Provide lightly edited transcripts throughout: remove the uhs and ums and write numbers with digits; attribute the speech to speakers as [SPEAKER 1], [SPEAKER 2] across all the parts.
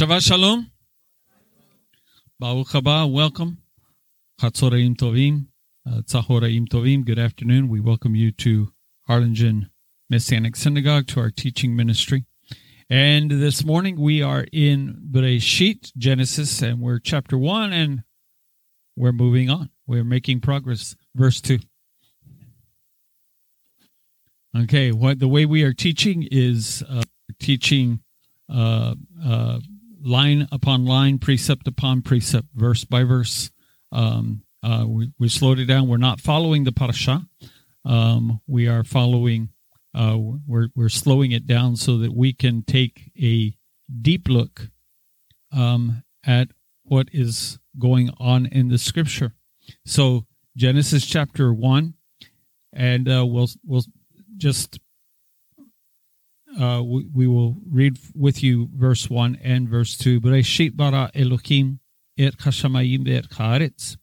[SPEAKER 1] Shabbat Shalom. Baruch haba, welcome. Chatzoraim Tovim, Tzahoraim Tovim, good afternoon. We welcome you to Harlingen Messianic Synagogue, to our teaching ministry. And this morning we are in Bereshit, Genesis, and we're chapter 1, and we're moving on. We're making progress. Verse 2. Okay, the way we are teaching is teaching line upon line, precept upon precept, verse by verse. We slowed it down. We're not following the parasha. We are following. We're slowing it down so that we can take a deep look at what is going on in the scripture. So Genesis chapter 1, and we'll just. We will read with you verse 1 and verse 2. Bereshit bara Elohim et hashamayim ve'et haaretz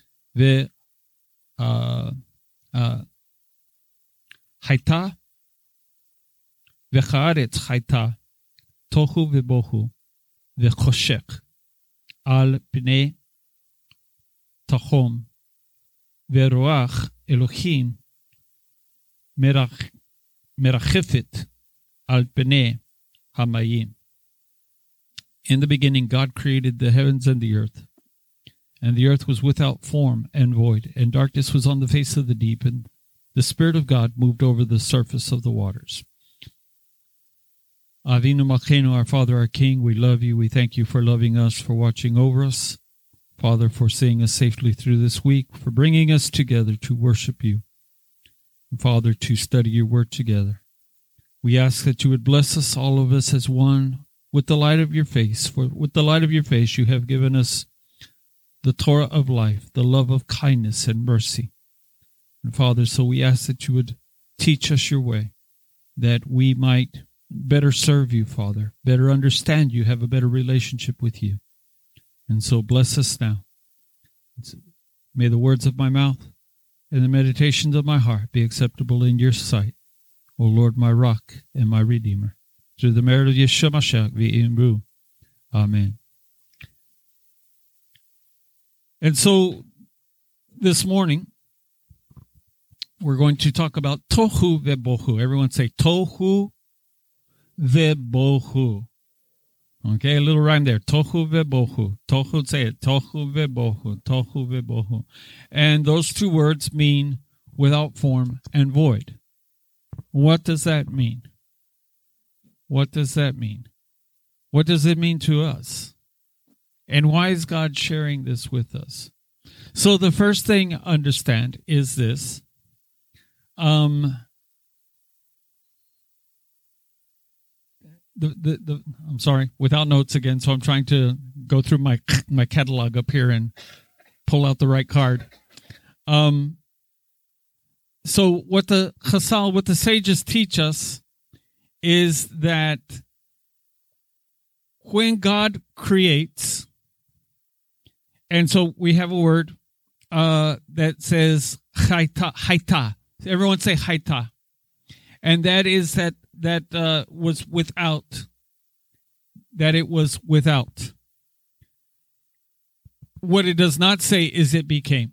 [SPEAKER 1] hayta v'haaretz hayta tohu v'bohu v'choshech al pnei tachom v'ruach Elohim merachefet al pnei hamayim. In the beginning, God created the heavens and the earth was without form and void, and darkness was on the face of the deep, and the Spirit of God moved over the surface of the waters. Avinu Malkeinu, our Father, our King, we love you. We thank you for loving us, for watching over us, Father, for seeing us safely through this week, for bringing us together to worship you, and Father, to study your word together. We ask that you would bless us, all of us, as one with the light of your face. For with the light of your face, you have given us the Torah of life, the love of kindness and mercy. And Father, so we ask that you would teach us your way, that we might better serve you, Father, better understand you, have a better relationship with you. And so bless us now. May the words of my mouth and the meditations of my heart be acceptable in your sight, O Lord, my rock and my redeemer. Through the merit of Yeshua Mashiach v'imru. Amen. And so this morning, we're going to talk about tohu vebohu. Everyone say tohu vebohu. Okay, a little rhyme there. Tohu vebohu. Tohu, say it. Tohu vebohu. Tohu vebohu. And those two words mean without form and void. What does that mean? What does that mean? What does it mean to us? And why is God sharing this with us? So the first thing to understand is this. I'm sorry, without notes again, so I'm trying to go through my catalog up here and pull out the right card. So what the Chazal, what the sages teach us is that when God creates, and so we have a word that says hayta. Everyone say hayta. And that is that was without, that it was without. What it does not say is it became.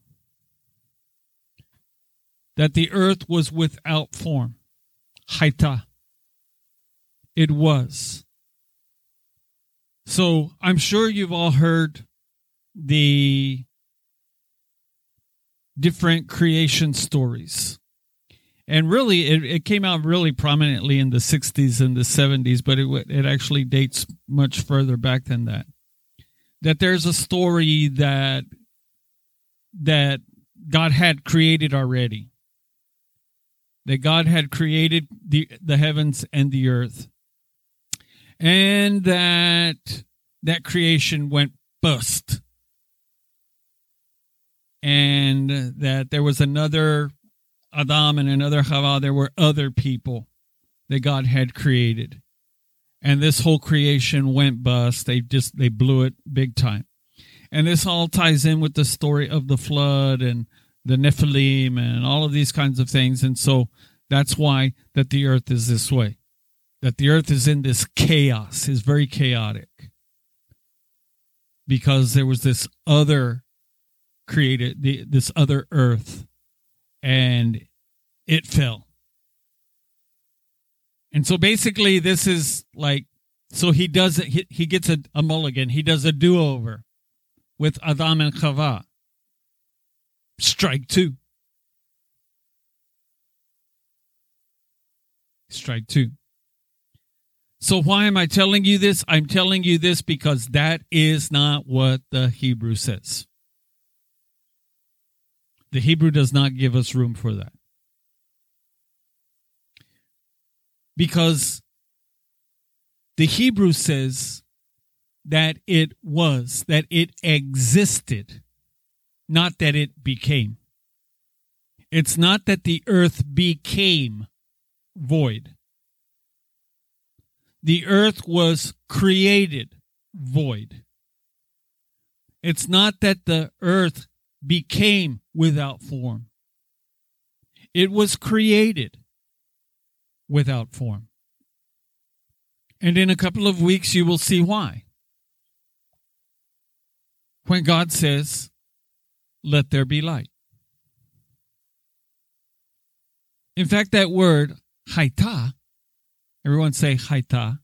[SPEAKER 1] That the earth was without form. Hayta. It was. So I'm sure you've all heard the different creation stories. And really, it came out really prominently in the 60s and the 70s, but it actually dates much further back than that. That there's a story that God had created already. That God had created the heavens and the earth. And that creation went bust. And that there was another Adam and another Chava. There were other people that God had created. And this whole creation went bust. They blew it big time. And this all ties in with the story of the flood and the Nephilim and all of these kinds of things. And so that's why that the earth is this way. That the earth is in this chaos, is very chaotic. because there was this other this other earth, and it fell. And so basically this is like, so he does it, he gets a mulligan. He does a do-over with Adam and Chava. Strike two. Strike two. So why am I telling you this? I'm telling you this because that is not what the Hebrew says. The Hebrew does not give us room for that. Because the Hebrew says that it was, that it existed, not that it became. It's not that the earth became void. The earth was created void. It's not that the earth became without form. It was created without form. And in a couple of weeks, you will see why. When God says, let there be light. In fact, that word, haita, everyone say haita,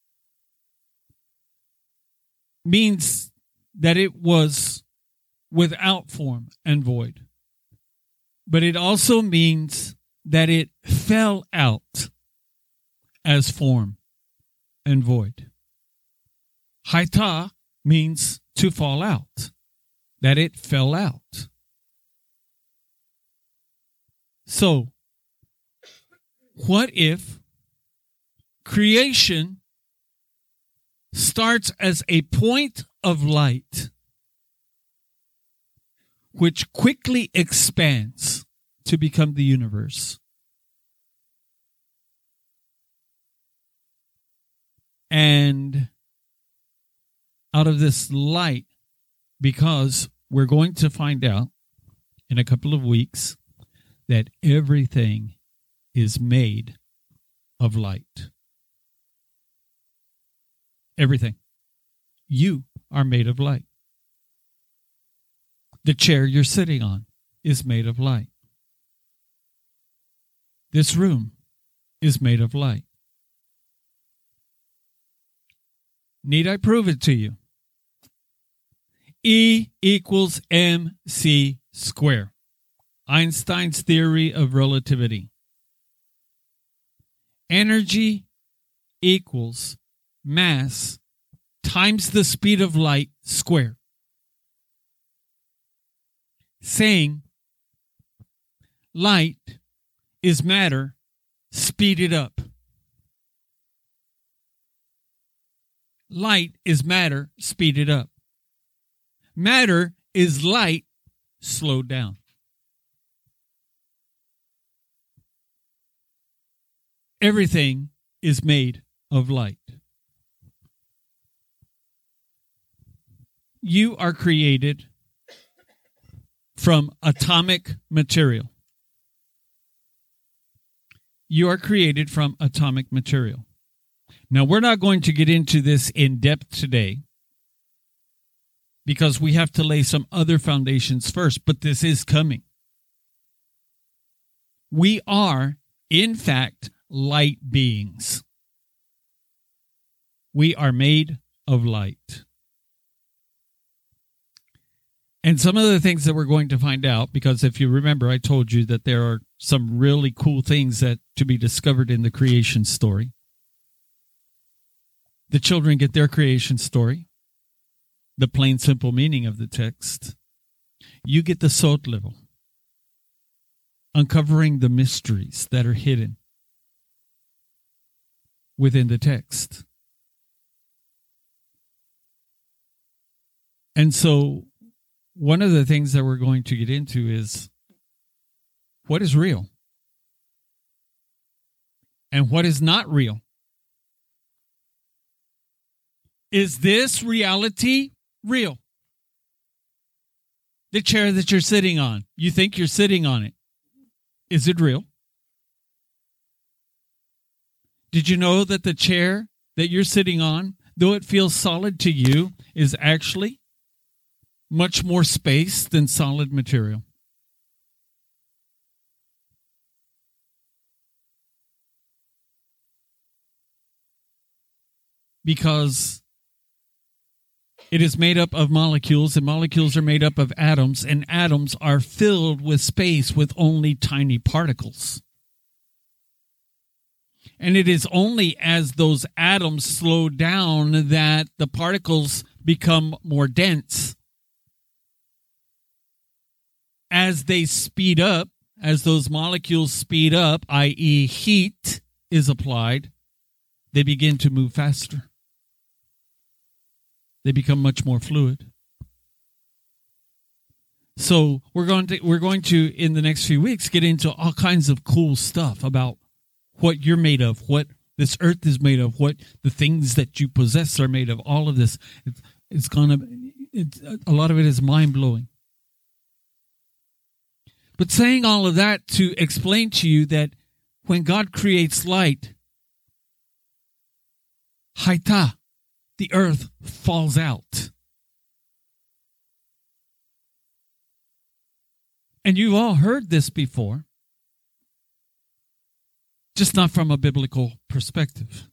[SPEAKER 1] means that it was without form and void. But it also means that it fell out as form and void. Haita means to fall out, that it fell out. So, what if creation starts as a point of light which quickly expands to become the universe? And out of this light, because we're going to find out in a couple of weeks that everything is made of light. Everything. You are made of light. The chair you're sitting on is made of light. This room is made of light. Need I prove it to you? E equals mc squared. Einstein's theory of relativity. Energy equals mass times the speed of light squared. Saying light is matter speeded up. Light is matter speeded up. Matter is light slowed down. Everything is made of light. You are created from atomic material. You are created from atomic material. Now, we're not going to get into this in depth today because we have to lay some other foundations first, but this is coming. We are, in fact, light beings. We are made of light. And some of the things that we're going to find out, because if you remember, I told you that there are some really cool things that to be discovered in the creation story. The children get their creation story, the plain, simple meaning of the text. You get the sot level, uncovering the mysteries that are hidden within the text. And so one of the things that we're going to get into is what is real and what is not real. Is this reality real? The chair that you're sitting on, you think you're sitting on it. Is it real? Did you know that the chair that you're sitting on, though it feels solid to you, is actually much more space than solid material. Because it is made up of molecules, and molecules are made up of atoms, and atoms are filled with space with only tiny particles. And it is only as those atoms slow down that the particles become more dense. As they speed up, as those molecules speed up, i.e. heat is applied, they begin to move faster. They become much more fluid. So we're going to in the next few weeks get into all kinds of cool stuff about what you're made of, what this earth is made of, what the things that you possess are made of. All of this, a lot of it is mind blowing. But saying all of that to explain to you that when God creates light, Haita, the earth falls out. And you've all heard this before, just not from a biblical perspective.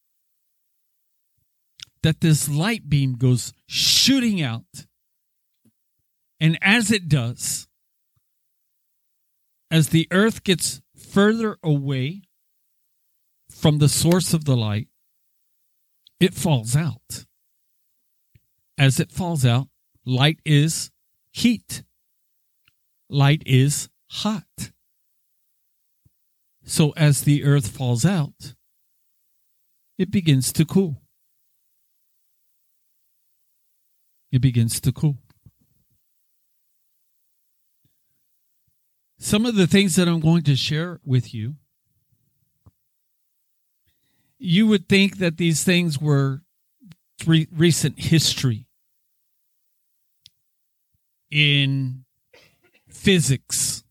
[SPEAKER 1] That this light beam goes shooting out. And as it does, as the earth gets further away from the source of the light, it falls out. As it falls out, light is heat. Light is hot. So as the earth falls out, it begins to cool. It begins to cool. Some of the things that I'm going to share with you, you would think that these things were recent history in physics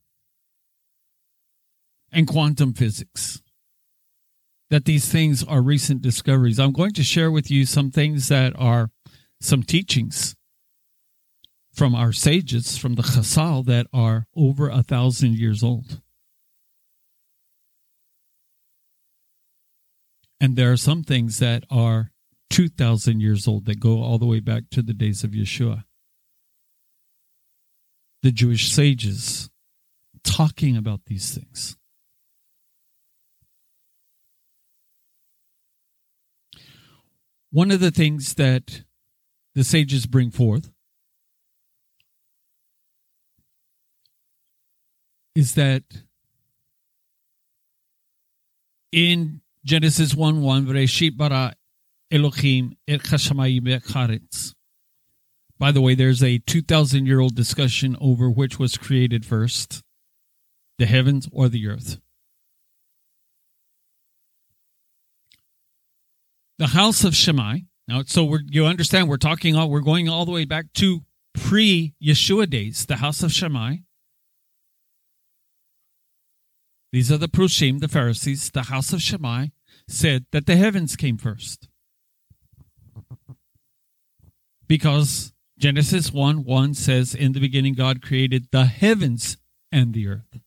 [SPEAKER 1] and quantum physics, that these things are recent discoveries. I'm going to share with you some things that are some teachings from our sages, from the Chazal, that are over 1,000 years old. And there are some things that are 2,000 years old that go all the way back to the days of Yeshua. The Jewish sages talking about these things. One of the things that the sages bring forth is that in Genesis 1:1, Bereshit bara Elohim et hashamayim ve'charetz. By the way, there's a 2,000-year-old discussion over which was created first, the heavens or the earth. The house of Shammai. Now, so you understand we're going all the way back to pre-Yeshua days. The house of Shammai. These are the Prushim, the Pharisees. The house of Shammai said that the heavens came first. Because Genesis 1:1 says, in the beginning God created the heavens and the earth.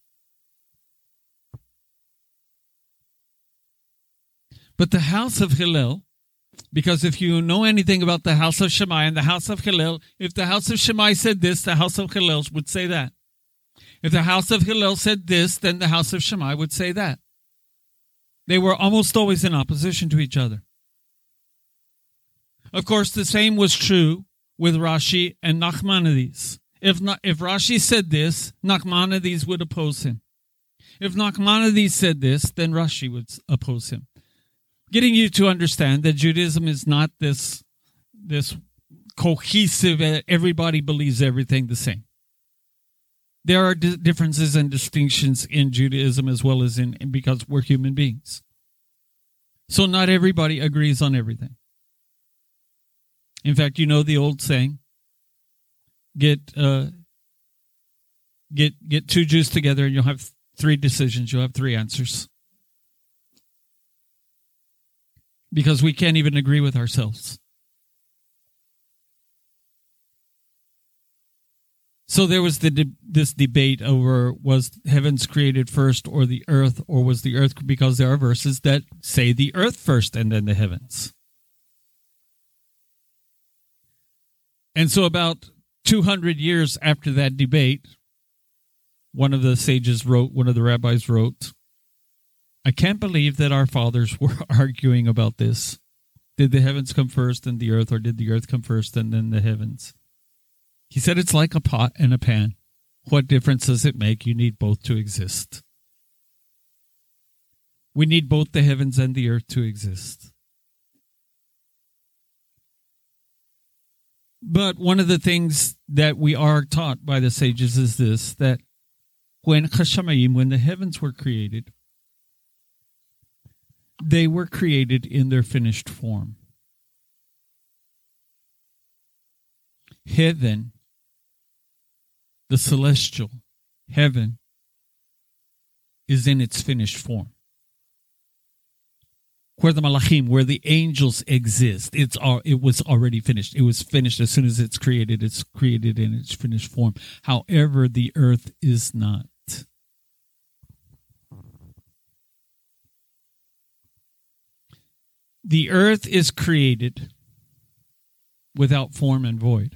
[SPEAKER 1] But the house of Hillel, because if you know anything about the house of Shammai and the house of Hillel, if the house of Shammai said this, the house of Hillel would say that. If the house of Hillel said this, then the house of Shammai would say that. They were almost always in opposition to each other. Of course, the same was true with Rashi and Nachmanides. If Rashi said this, Nachmanides would oppose him. If Nachmanides said this, then Rashi would oppose him. Getting you to understand that Judaism is not this cohesive, everybody believes everything the same. There are differences and distinctions in Judaism as well as because we're human beings. So not everybody agrees on everything. In fact, you know the old saying, get two Jews together and you'll have 3 decisions. You'll have 3 answers. Because we can't even agree with ourselves. So there was this debate over, was heavens created first or the earth, or was the earth, because there are verses that say the earth first and then the heavens. And so about 200 years after that debate, one of the rabbis wrote, I can't believe that our fathers were arguing about this. Did the heavens come first and the earth, or did the earth come first and then the heavens? He said it's like a pot and a pan. What difference does it make? You need both to exist. We need both the heavens and the earth to exist. But one of the things that we are taught by the sages is this, that when Chashamayim, when the heavens were created, they were created in their finished form. Heaven, the celestial heaven, is in its finished form. Where the malachim, where the angels exist, it was already finished. It was finished as soon as it's created. It's created in its finished form. However, the earth is not. The earth is created without form and void,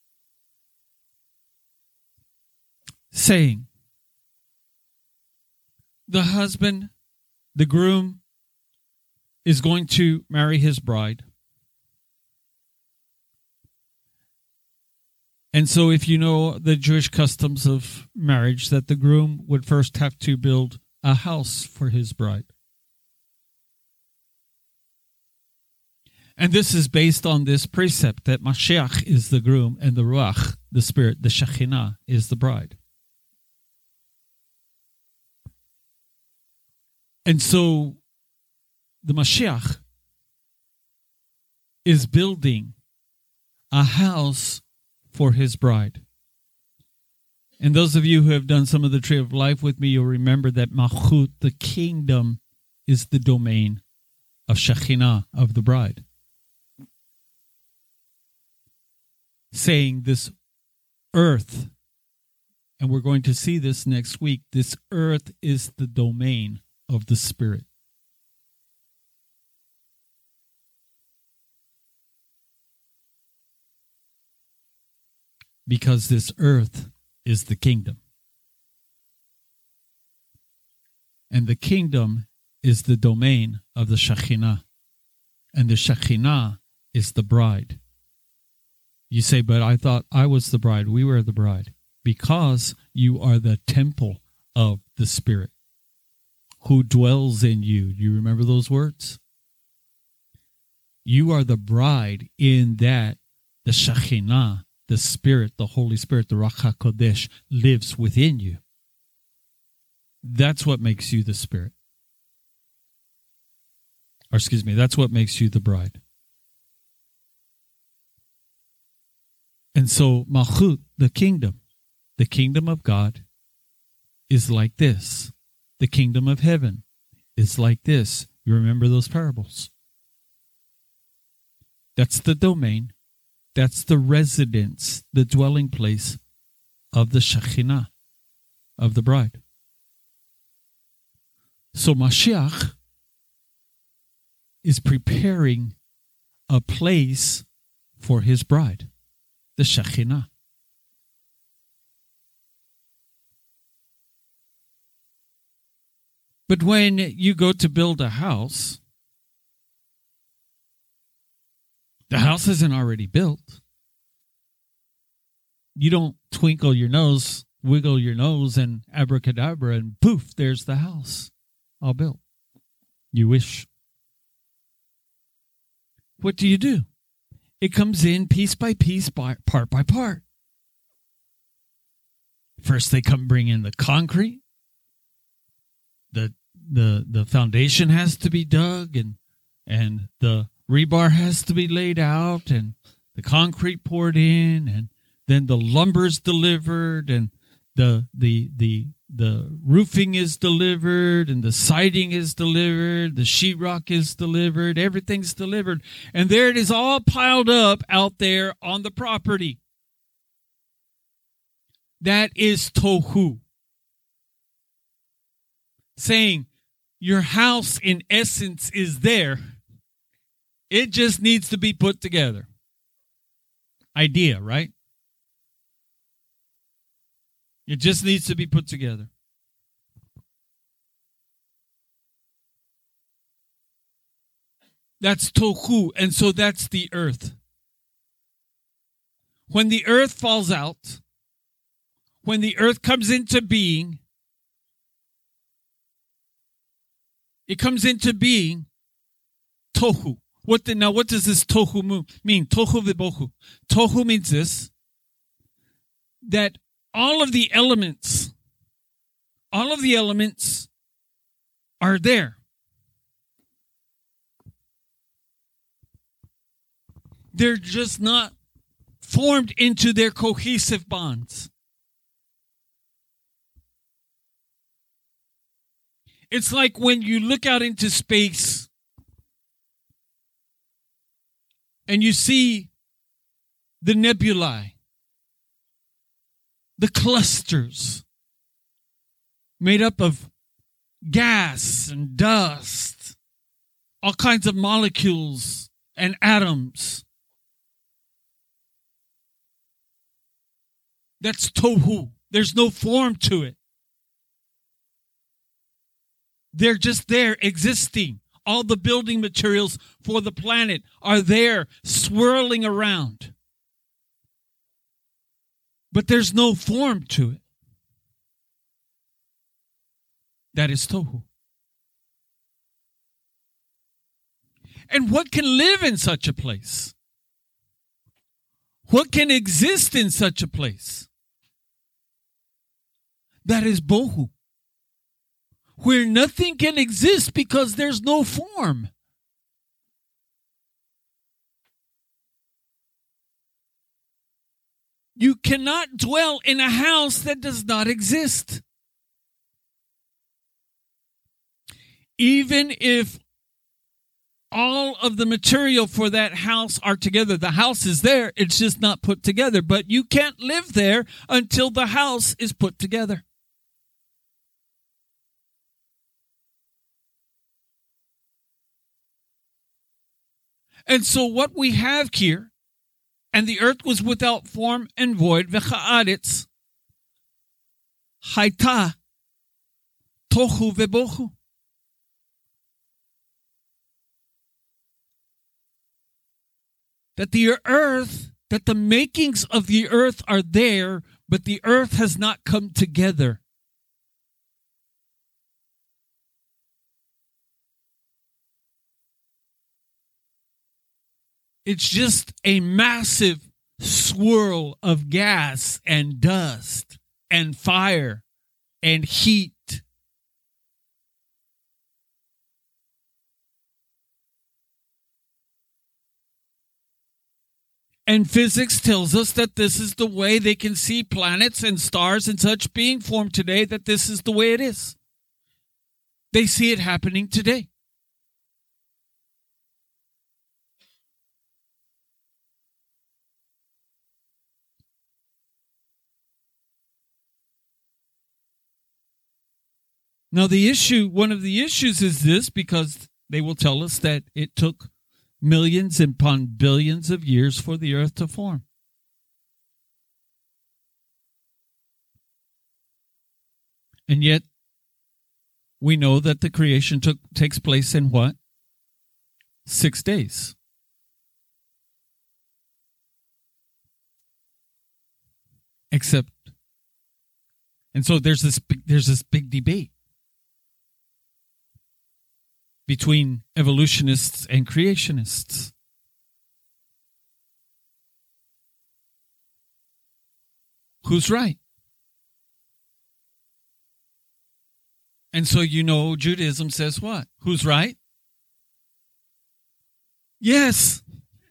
[SPEAKER 1] saying, the husband, the groom, is going to marry his bride. And so if you know the Jewish customs of marriage, that the groom would first have to build a house for his bride. And this is based on this precept that Mashiach is the groom and the Ruach, the Spirit, the Shekhinah, is the bride. And so the Mashiach is building a house for his bride. And those of you who have done some of the Tree of Life with me, you'll remember that Malchut, the kingdom, is the domain of Shekhinah, of the bride. Saying this earth, and we're going to see this next week, this earth is the domain of the Spirit. Because this earth is the kingdom. And the kingdom is the domain of the Shekhinah. And the Shekhinah is the bride. You say, but I thought I was the bride. We were the bride. Because you are the temple of the Spirit who dwells in you. You remember those words? You are the bride in that the Shekhinah, the Spirit, the Holy Spirit, the Ruach HaKodesh, lives within you. That's what makes you the Spirit. That's what makes you the bride. And so, Malchut, the kingdom of God, is like this. The kingdom of heaven is like this. You remember those parables? That's the domain. That's the residence, the dwelling place of the Shekhinah, of the bride. So Mashiach is preparing a place for his bride, the Shekhinah. But when you go to build a house, the house isn't already built. You don't twinkle your nose, wiggle your nose, and abracadabra, and poof, there's the house all built. You wish. What do? It comes in piece by piece, part by part. First, they bring in the concrete. The foundation has to be dug, and the rebar has to be laid out, and the concrete poured in, and then the lumber's delivered, and the roofing is delivered, and the siding is delivered, the sheetrock is delivered, everything's delivered, and there it is all piled up out there on the property. That is tohu. Saying your house in essence is there. It just needs to be put together. Idea, right? It just needs to be put together. That's tohu, and so that's the earth. When the earth falls out, when the earth comes into being, it comes into being tohu. What does this tohu mean? Tohu v'bohu. Tohu means this, that all of the elements are there. They're just not formed into their cohesive bonds. It's like when you look out into space and you see the nebulae, the clusters made up of gas and dust, all kinds of molecules and atoms. That's tohu. There's no form to it. They're just there existing. All the building materials for the planet are there swirling around. But there's no form to it. That is tohu. And what can live in such a place? What can exist in such a place? That is bohu. Where nothing can exist because there's no form. You cannot dwell in a house that does not exist. Even if all of the material for that house are together, the house is there, it's just not put together. But you can't live there until the house is put together. And so what we have here, and the earth was without form and void, v'cha'aretz, hayta, tohu v'bohu. That the earth, that the makings of the earth are there, but the earth has not come together. It's just a massive swirl of gas and dust and fire and heat. And physics tells us that this is the way they can see planets and stars and such being formed today, that this is the way it is. They see it happening today. Now, one of the issues is this, because they will tell us that it took millions upon billions of years for the earth to form. And yet, we know that the creation takes place in what? 6 days. Except, and so there's this big debate between evolutionists and creationists. Who's right? And so, Judaism says what? Who's right? Yes.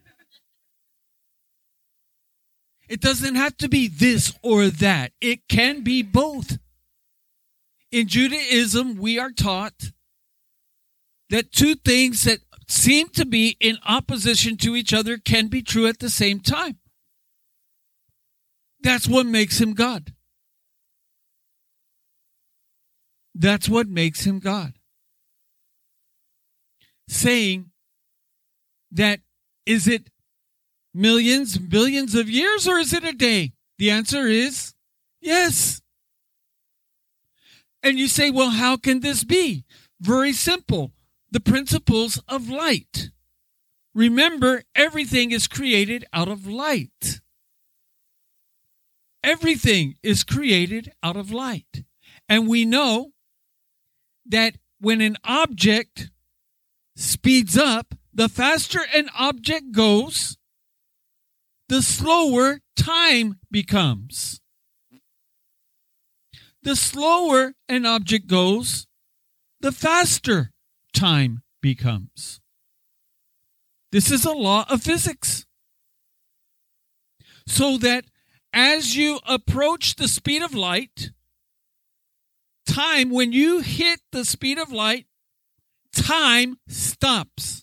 [SPEAKER 1] It doesn't have to be this or that. It can be both. In Judaism, we are taught that two things that seem to be in opposition to each other can be true at the same time. That's what makes him God. That's what makes him God. Saying that, is it millions, billions of years, or is it a day? The answer is yes. And you say, well, how can this be? Very simple. The principles of light. Remember, everything is created out of light. Everything is created out of light. And we know that when an object speeds up, the faster an object goes, the slower time becomes. The slower an object goes, the faster time becomes. This is a law of physics. So that as you approach the speed of light, time, when you hit the speed of light, time stops.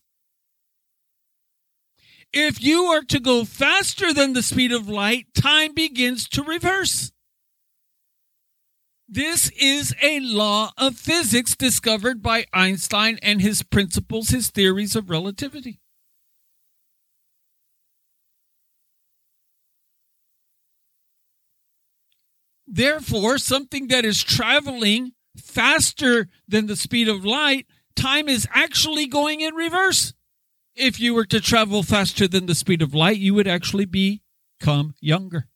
[SPEAKER 1] If you are to go faster than the speed of light, time begins to reverse. This is a law of physics discovered by Einstein and his principles, his theories of relativity. Therefore, something that is traveling faster than the speed of light, time is actually going in reverse. If you were to travel faster than the speed of light, you would actually become younger.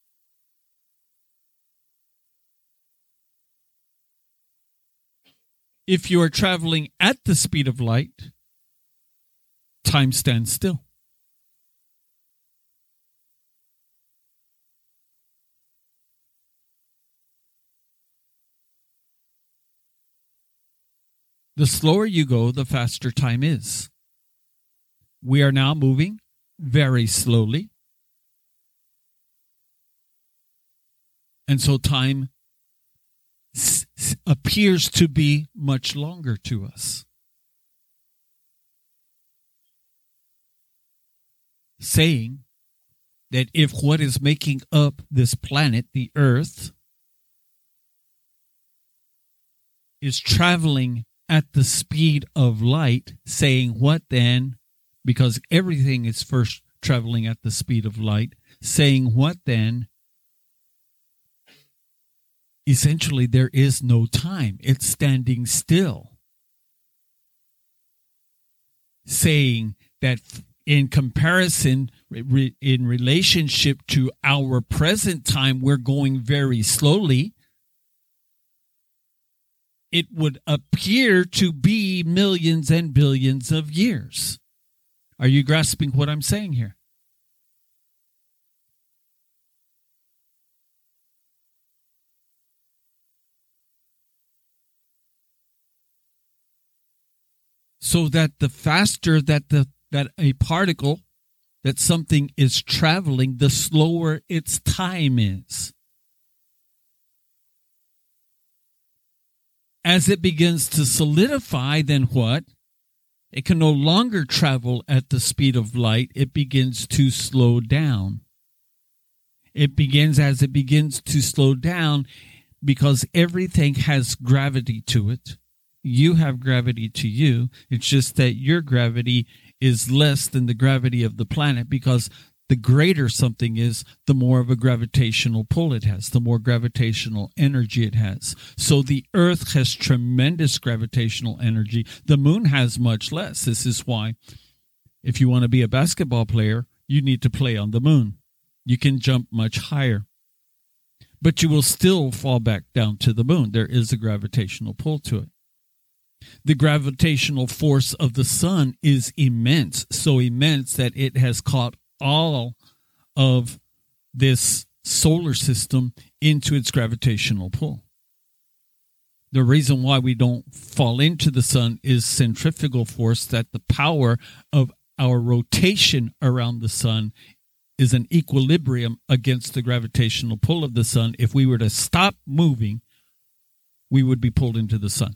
[SPEAKER 1] If you are traveling at the speed of light, time stands still. The slower you go, the faster time is. We are now moving very slowly. And so time appears to be much longer to us. Saying that if what is making up this planet, the Earth, is traveling at the speed of light, saying what then? Because everything is first traveling at the speed of light, saying what then? Essentially, there is no time. It's standing still. Saying that in comparison, in relationship to our present time, we're going very slowly. It would appear to be millions and billions of years. Are you grasping what I'm saying here? So that the faster that a particle, that something is traveling, the slower its time is. As it begins to solidify, then what? It can no longer travel at the speed of light. It begins to slow down. As it begins to slow down, because everything has gravity to it. You have gravity to you. It's just that your gravity is less than the gravity of the planet, because the greater something is, the more of a gravitational pull it has, the more gravitational energy it has. So the Earth has tremendous gravitational energy. The moon has much less. This is why, if you want to be a basketball player, you need to play on the moon. You can jump much higher. But you will still fall back down to the moon. There is a gravitational pull to it. The gravitational force of the sun is immense, so immense that it has caught all of this solar system into its gravitational pull. The reason why we don't fall into the sun is centrifugal force, that the power of our rotation around the sun is an equilibrium against the gravitational pull of the sun. If we were to stop moving, we would be pulled into the sun.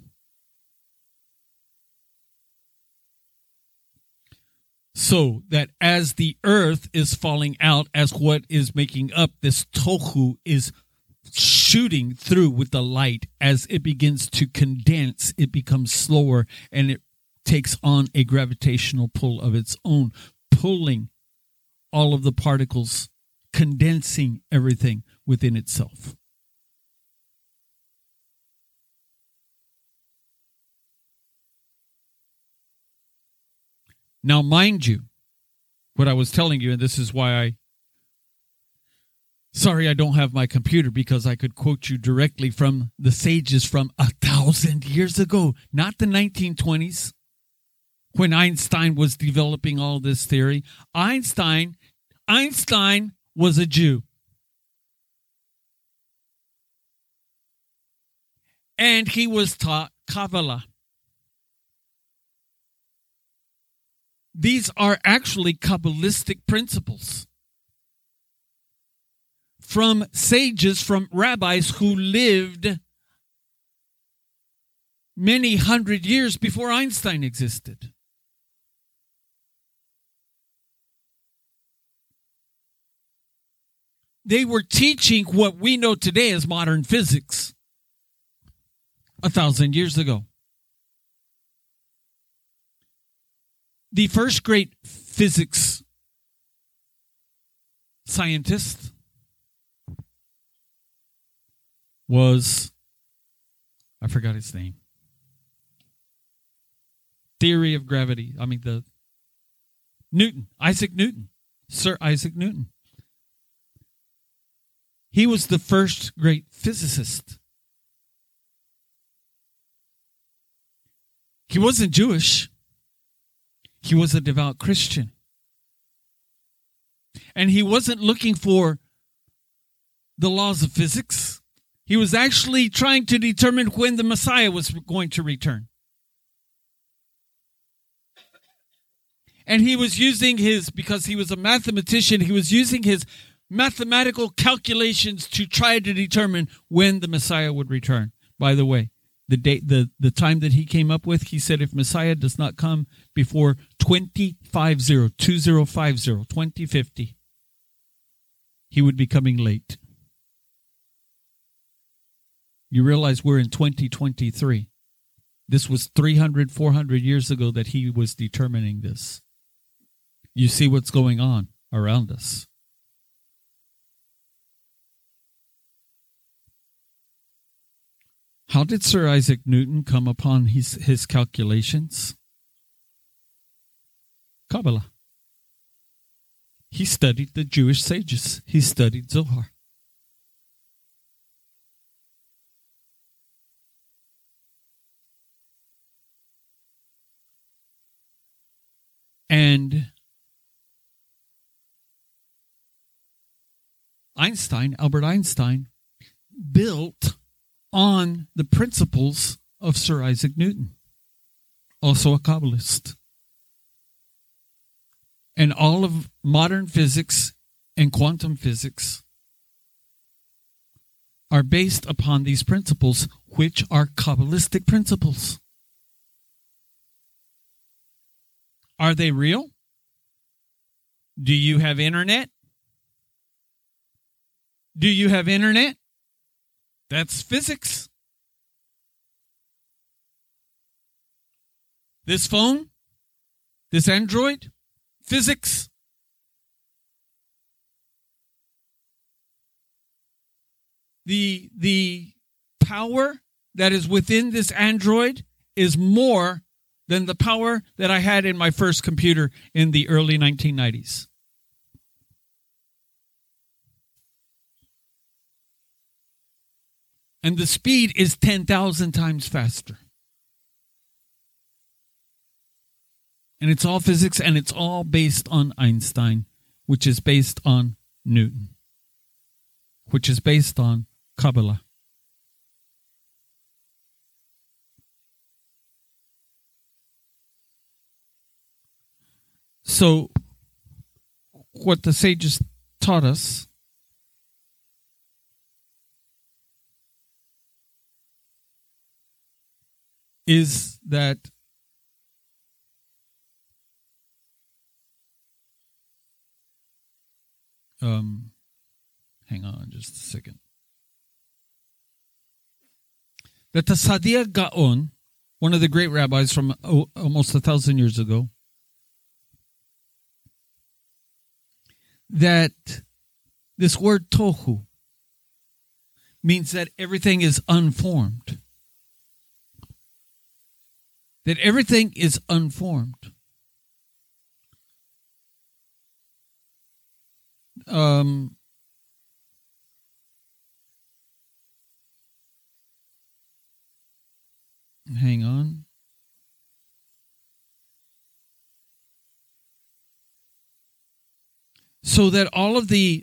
[SPEAKER 1] So that as the Earth is falling out, as what is making up this tohu is shooting through with the light. As it begins to condense, it becomes slower, and it takes on a gravitational pull of its own, pulling all of the particles, condensing everything within itself. Now, mind you, what I was telling you, and this is why sorry I don't have my computer, because I could quote you directly from the sages from 1,000 years ago, not the 1920s, when Einstein was developing all this theory. Einstein was a Jew. And he was taught Kabbalah. These are actually Kabbalistic principles from sages, from rabbis who lived many hundred years before Einstein existed. They were teaching what we know today as modern physics 1,000 years ago. The first great physics scientist was, I forgot his name. Theory of gravity. Newton. Isaac Newton. Sir Isaac Newton. He was the first great physicist. He wasn't Jewish. He was a devout Christian. And he wasn't looking for the laws of physics. He was actually trying to determine when the Messiah was going to return. And he was using because he was a mathematician, he was using his mathematical calculations to try to determine when the Messiah would return. By the way, the time that he came up with, he said if Messiah does not come before 2050, he would be coming late. You realize we're in 2023. This was 300, 400 years ago that he was determining this. You see what's going on around us. How did Sir Isaac Newton come upon his calculations? Kabbalah. He studied the Jewish sages. He studied Zohar. And Albert Einstein, built on the principles of Sir Isaac Newton, also a Kabbalist. And all of modern physics and quantum physics are based upon these principles, which are Kabbalistic principles. Are they real? Do you have internet? Do you have internet? That's physics. This phone, this Android, physics. The power that is within this Android is more than the power that I had in my first computer in the early 1990s. And the speed is 10,000 times faster. And it's all physics, and it's all based on Einstein, which is based on Newton, which is based on Kabbalah. So, what the sages taught us is that hang on just a second. that the Sadia Gaon, one of the great rabbis from almost 1,000 years ago, that this word tohu means that everything is unformed. That everything is unformed. Hang on. So that all of the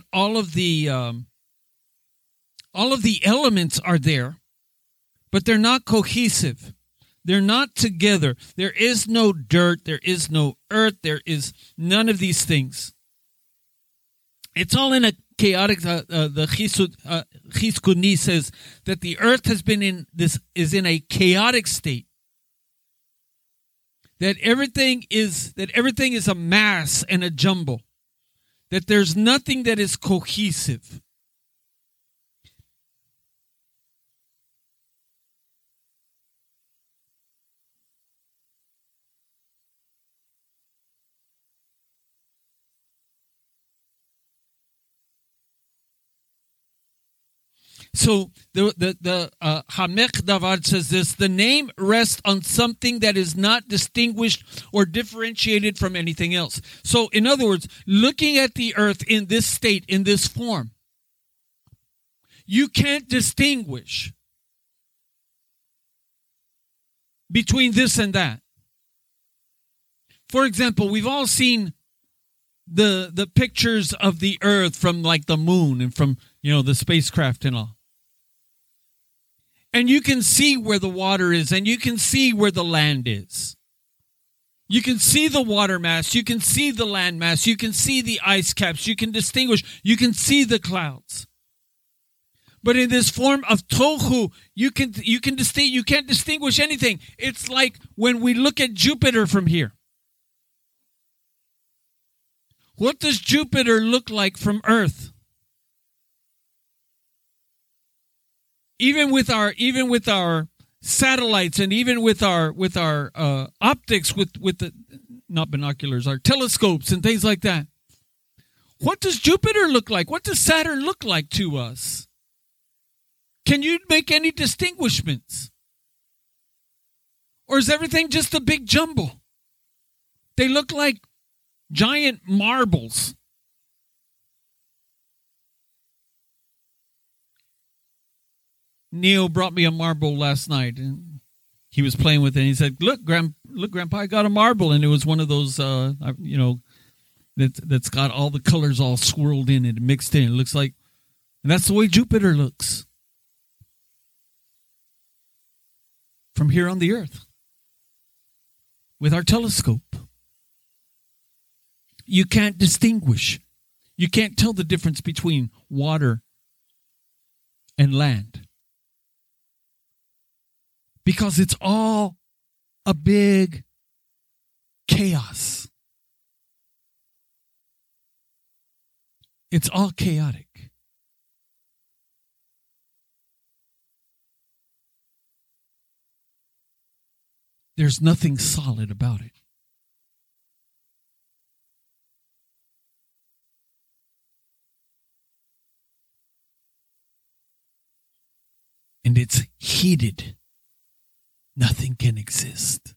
[SPEAKER 1] elements are there, but they're not cohesive. They're not together. There is no dirt. There is no earth. There is none of these things. It's all in a chaotic. The Chizkuni says that the earth is in a chaotic state. That everything is a mass and a jumble. That there's nothing that is cohesive. So the Hamek Davad says this: the name rests on something that is not distinguished or differentiated from anything else. So, in other words, looking at the earth in this state, in this form, you can't distinguish between this and that. For example, we've all seen the pictures of the earth from like the moon and from, the spacecraft and all. And you can see where the water is, and you can see where the land is. You can see the water mass, you can see the land mass, you can see the ice caps, you can distinguish, you can see the clouds. But in this form of tohu, you can't distinguish anything. It's like when we look at Jupiter from here. What does Jupiter look like from Earth? Even with our satellites, and even with our optics, with the not binoculars, our telescopes and things like that. What does Jupiter look like? What does Saturn look like to us? Can you make any distinguishments? Or is everything just a big jumble? They look like giant marbles. Neil brought me a marble last night, and he was playing with it. And he said, "Look, Grandpa, I got a marble," and it was one of those, that's got all the colors all swirled in it, mixed in. It looks like, and that's the way Jupiter looks from here on the Earth with our telescope. You can't distinguish. You can't tell the difference between water and land. Because it's all a big chaos. It's all chaotic. There's nothing solid about it. And it's heated. Nothing can exist.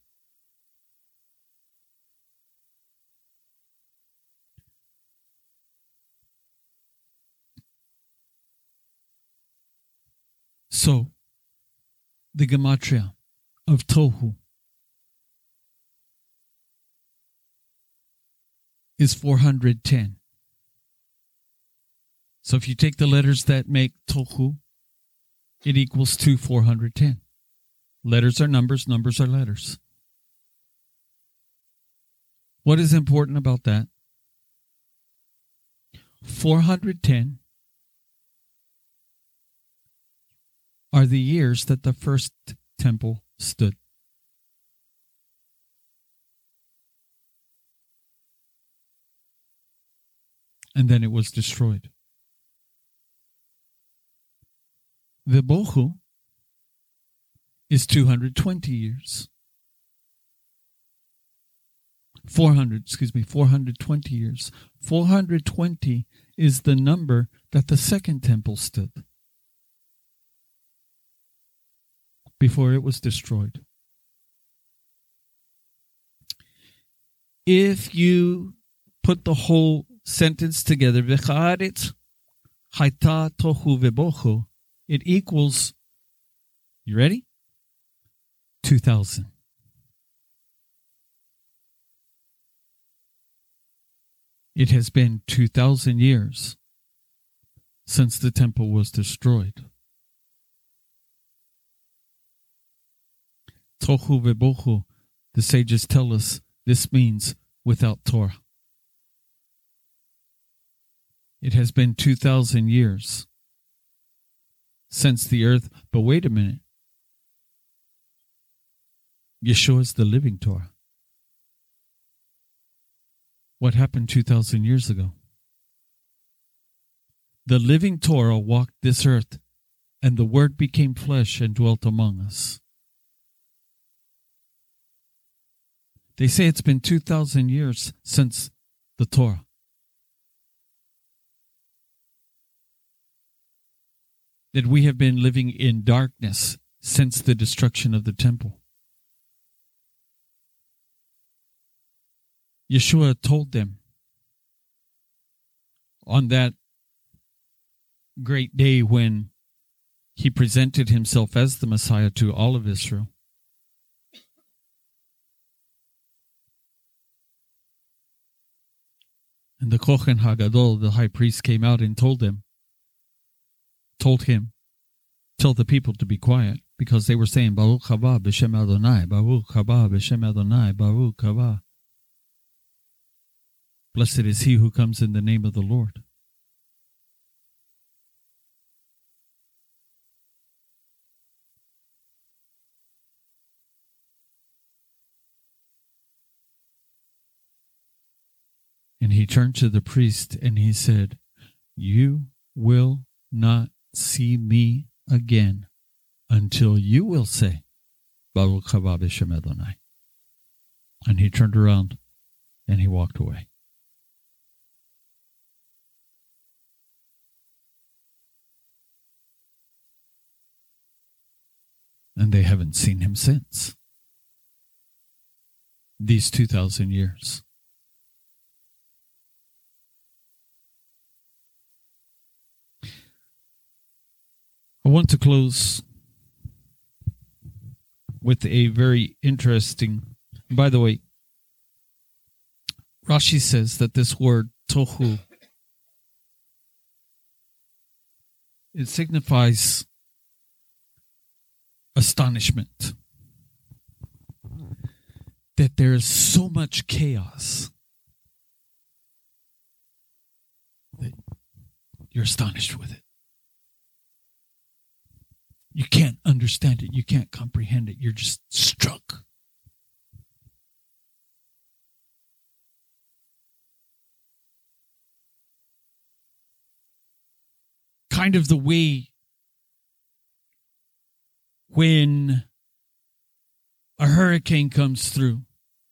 [SPEAKER 1] So, the gematria of Tohu is 410. So if you take the letters that make Tohu, it equals to 410. Letters are numbers, numbers are letters. What is important about that? 410 are the years that the first temple stood. And then it was destroyed. The Bohu is 220 years. 420 years. 420 is the number that the second temple stood before it was destroyed. If you put the whole sentence together, it equals, you ready? 2,000. It has been 2,000 years since the temple was destroyed. Tohu vebohu, the sages tell us, this means without Torah. It has been 2,000 years since the earth, but wait a minute. Yeshua is the living Torah. What happened 2,000 years ago? The living Torah walked this earth, and the Word became flesh and dwelt among us. They say it's been 2,000 years since the Torah. That we have been living in darkness since the destruction of the temple. Yeshua told them on that great day when he presented himself as the Messiah to all of Israel. And the Kohen Hagadol, the high priest, came out and told him, tell the people to be quiet, because they were saying, Baruch haba b'shem Adonai, Baruch haba b'shem Adonai, Baruch haba. Blessed is he who comes in the name of the Lord. And he turned to the priest and he said, you will not see me again until you will say, Baruch haba b'shem Adonai. And he turned around and he walked away. And they haven't seen him since. These 2,000 years. I want to close with a very interesting, by the way, Rashi says that this word tohu, it signifies astonishment. That there is so much chaos that you're astonished with it. You can't understand it. You can't comprehend it. You're just struck. Kind of the way when a hurricane comes through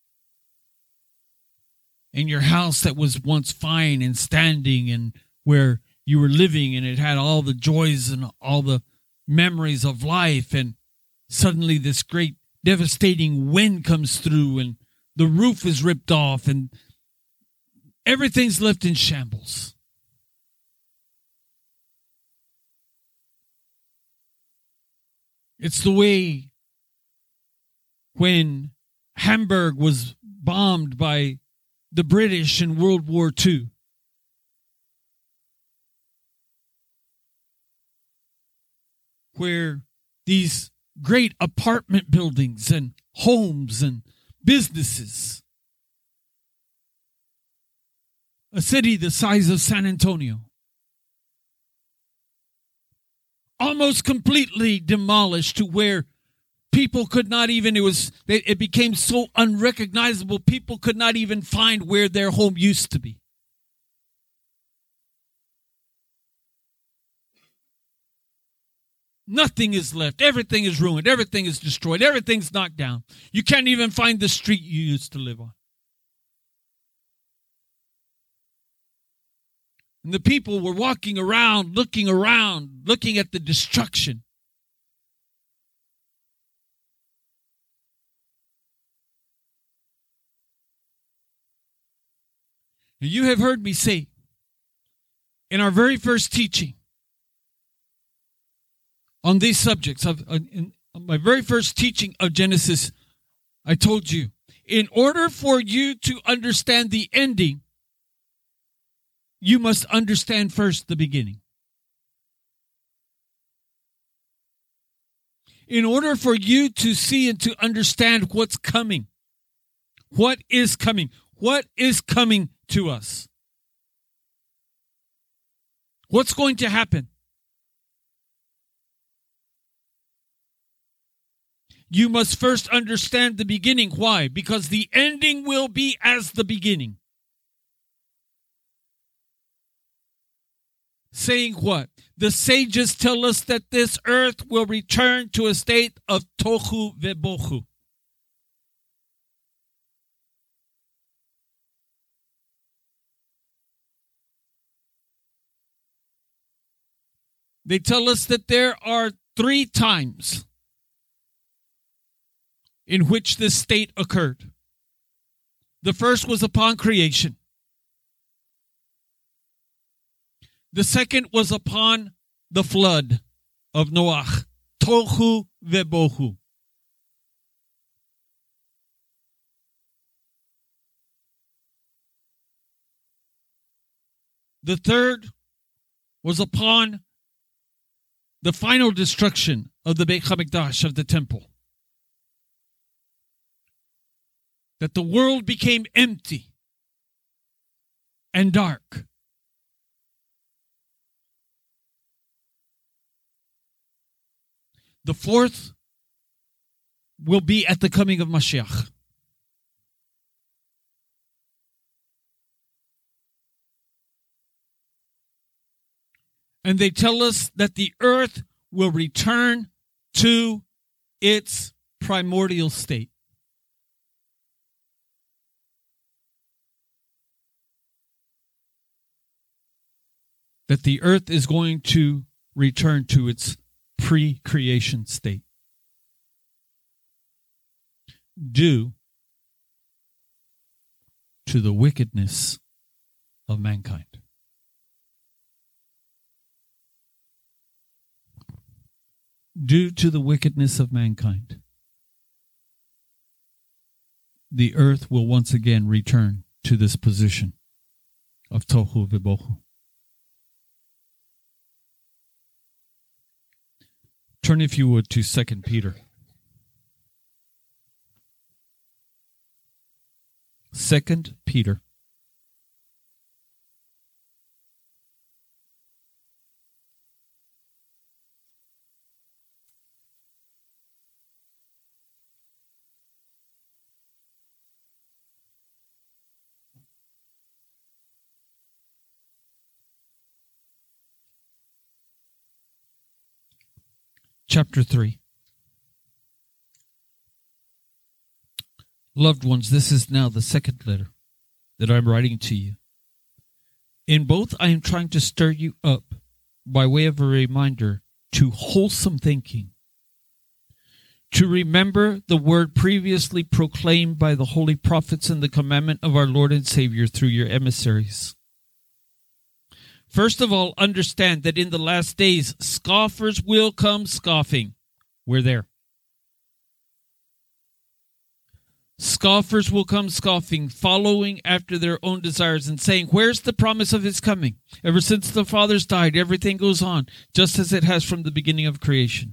[SPEAKER 1] and your house that was once fine and standing and where you were living and it had all the joys and all the memories of life, and suddenly this great devastating wind comes through and the roof is ripped off and everything's left in shambles. It's the way when Hamburg was bombed by the British in World War II. Where these great apartment buildings and homes and businesses, a city the size of San Antonio, almost completely demolished to where people could not even, it became so unrecognizable, people could not even find where their home used to be. Nothing is left. Everything is ruined. Everything is destroyed. Everything's knocked down. You can't even find the street you used to live on. And the people were walking around, looking at the destruction. And you have heard me say, in our very first teaching on these subjects, in my very first teaching of Genesis, I told you, in order for you to understand the ending, you must understand first the beginning. In order for you to see and to understand what's coming, what is coming to us, what's going to happen, you must first understand the beginning. Why? Because the ending will be as the beginning. Saying what? The sages tell us that this earth will return to a state of tohu vebohu. They tell us that there are 3 times in which this state occurred. The first was upon creation. The second was upon the flood of Noach. Tohu vebohu. The third was upon the final destruction of the Beit HaMikdash, of the temple. That the world became empty and dark. The fourth will be at the coming of Mashiach. And they tell us that the earth will return to its primordial state. That the earth is going to return to its pre-creation state, due to the wickedness of mankind. Due to the wickedness of mankind, the earth will once again return to this position of tohu vebohu. Turn, if you would, to 2 Peter. 2 Peter. Chapter 3. Loved ones, this is now the second letter that I'm writing to you. In both, I am trying to stir you up by way of a reminder to wholesome thinking, to remember the word previously proclaimed by the holy prophets and the commandment of our Lord and Savior through your emissaries. First of all, understand that in the last days, scoffers will come scoffing. We're there. Scoffers will come scoffing, following after their own desires and saying, where's the promise of his coming? Ever since the fathers died, everything goes on, just as it has from the beginning of creation.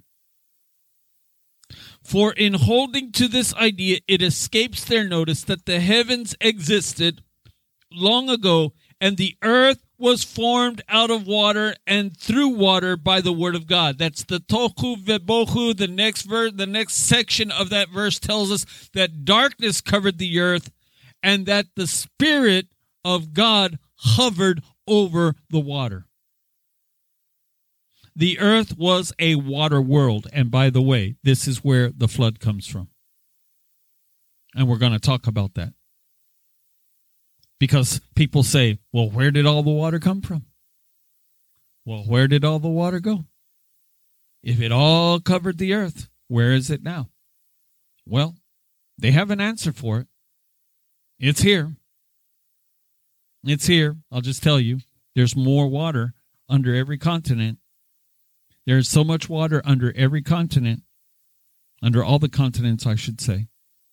[SPEAKER 1] For in holding to this idea, it escapes their notice that the heavens existed long ago, and the earth was formed out of water and through water by the word of God. That's the tohu vebohu. The next verse, the next section of that verse tells us that darkness covered the earth and that the Spirit of God hovered over the water. The earth was a water world. And by the way, this is where the flood comes from. And we're going to talk about that. Because people say, well, where did all the water come from? Well, where did all the water go? If it all covered the earth, where is it now? Well, they have an answer for it. It's here. It's here. I'll just tell you, there's more water under every continent. There's so much water under every continent, under all the continents, I should say,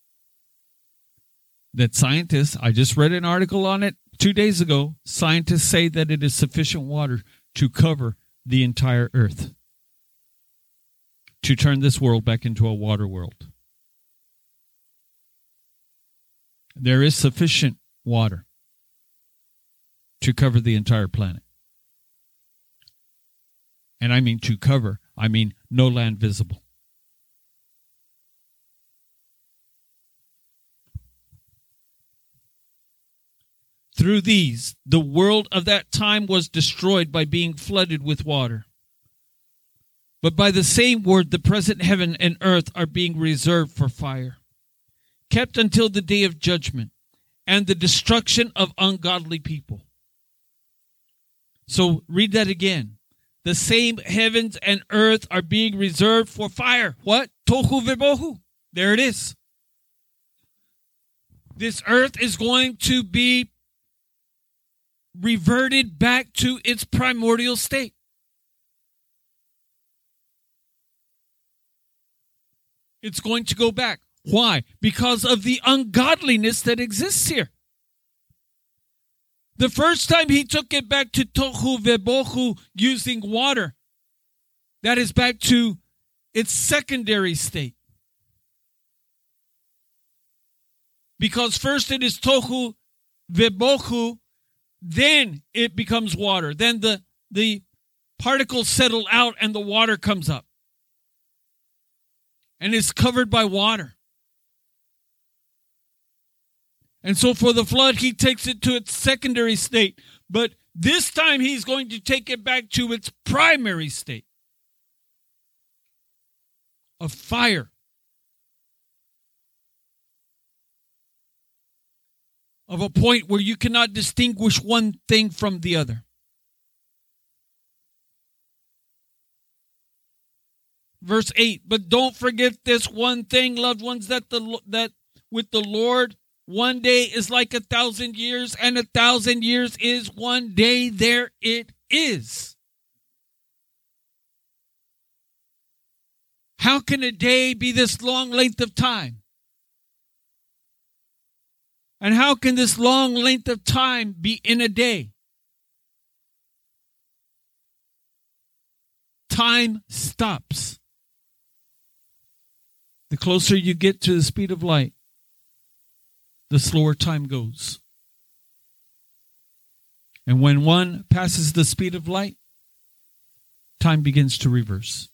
[SPEAKER 1] that scientists, I just read an article on it 2 days ago, scientists say that it is sufficient water to cover the entire earth, to turn this world back into a water world. There is sufficient water to cover the entire planet. And I mean to cover, I mean no land visible. Through these, the world of that time was destroyed by being flooded with water. But by the same word, the present heaven and earth are being reserved for fire, kept until the day of judgment and the destruction of ungodly people. So read that again. The same heavens and earth are being reserved for fire. What? Tohu vebohu. There it is. This earth is going to be reverted back to its primordial state. It's going to go back. Why? Because of the ungodliness that exists here. The first time he took it back to tohu vebohu using water, that is back to its secondary state. Because first it is tohu vebohu, then it becomes water. Then the particles settle out and the water comes up. And it's covered by water. And so for the flood, he takes it to its secondary state. But this time he's going to take it back to its primary state of fire. Of a point where you cannot distinguish one thing from the other. Verse 8, but don't forget this one thing, loved ones, that with the Lord, one day is like 1,000 years, and 1,000 years is one day. There it is. How can a day be this long length of time? And how can this long length of time be in a day? Time stops. The closer you get to the speed of light, the slower time goes. And when one passes the speed of light, time begins to reverse.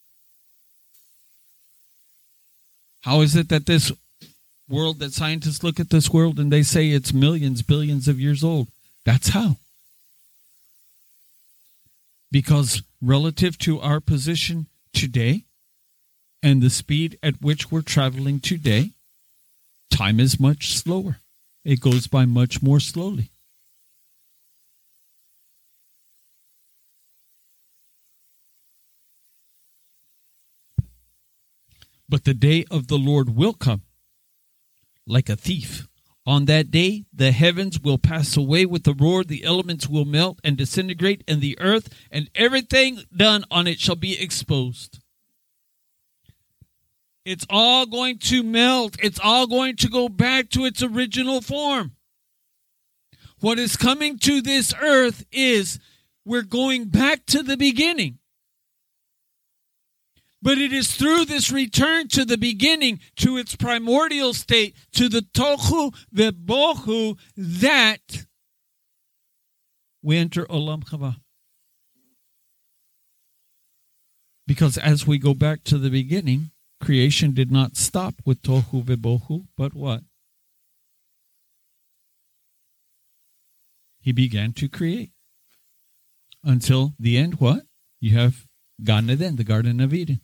[SPEAKER 1] How is it that this world, that scientists look at this world and they say it's millions, billions of years old? That's how. Because relative to our position today and the speed at which we're traveling today, time is much slower. It goes by much more slowly. But the day of the Lord will come like a thief. On that day, the heavens will pass away with a roar, the elements will melt and disintegrate, and the earth and everything done on it shall be exposed. It's all going to melt. It's all going to go back to its original form. What is coming to this earth is we're going back to the beginning. But it is through this return to the beginning, to its primordial state, to the tohu vebohu, that we enter Olam Haba. Because as we go back to the beginning, creation did not stop with tohu vebohu, but what? He began to create. Until the end, what? You have Gan Eden, the Garden of Eden.